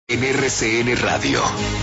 En RCN Radio.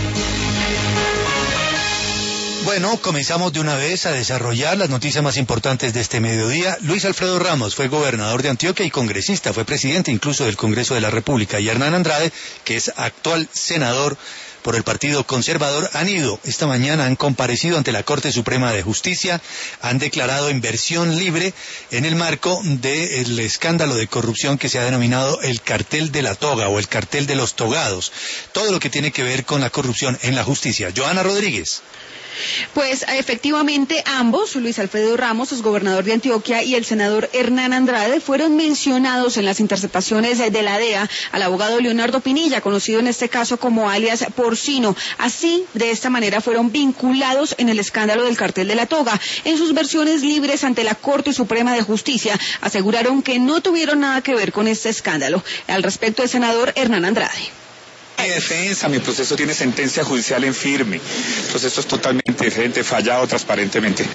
Bueno, comenzamos de una vez a desarrollar las noticias más importantes de este mediodía. Luis Alfredo Ramos fue gobernador de Antioquia y congresista, fue presidente incluso del Congreso de la República. Y Hernán Andrade, que es actual senador por el Partido Conservador, esta mañana han comparecido ante la Corte Suprema de Justicia, han declarado inversión libre en el marco del escándalo de corrupción que se ha denominado el cartel de la toga o el cartel de los togados. Todo lo que tiene que ver con la corrupción en la justicia. Joana Rodríguez. Pues efectivamente ambos, Luis Alfredo Ramos, exgobernador de Antioquia, y el senador Hernán Andrade, fueron mencionados en las interceptaciones de la DEA al abogado Leonardo Pinilla, conocido en este caso como alias Porcino. Así, de esta manera, fueron vinculados en el escándalo del cartel de la toga. En sus versiones libres ante la Corte Suprema de Justicia, aseguraron que no tuvieron nada que ver con este escándalo. Al respecto, el senador Hernán Andrade. Mi defensa, mi proceso tiene sentencia judicial en firme. El proceso es totalmente diferente, fallado transparentemente.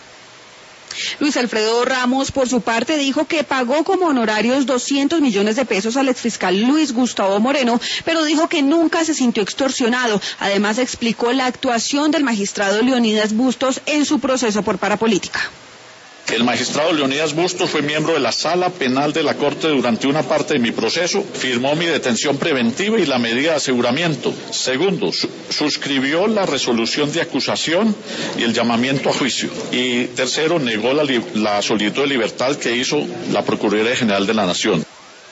Luis Alfredo Ramos, por su parte, dijo que pagó como honorarios 200 millones de pesos al exfiscal Luis Gustavo Moreno, pero dijo que nunca se sintió extorsionado. Además, explicó la actuación del magistrado Leonidas Bustos en su proceso por parapolítica. El magistrado Leonidas Bustos fue miembro de la Sala Penal de la Corte durante una parte de mi proceso, firmó mi detención preventiva y la medida de aseguramiento. Segundo, suscribió la resolución de acusación y el llamamiento a juicio. Y tercero, negó la solicitud de libertad que hizo la Procuraduría General de la Nación.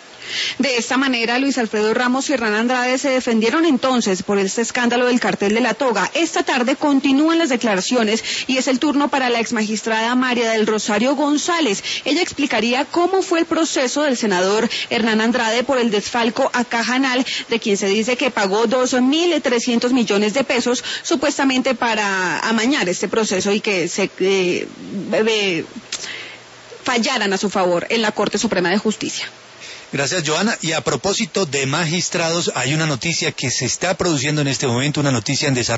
De esta manera, Luis Alfredo Ramos y Hernán Andrade se defendieron entonces por este escándalo del cartel de la toga. Esta tarde continúan las declaraciones y es el turno para la exmagistrada María del Rosario González. Ella explicaría cómo fue el proceso del senador Hernán Andrade por el desfalco a Cajanal, de quien se dice que pagó 2.300 millones de pesos supuestamente para amañar este proceso y que se fallaran a su favor en la Corte Suprema de Justicia. Gracias, Joana. Y a propósito de magistrados, hay una noticia que se está produciendo en este momento, una noticia en desarrollo.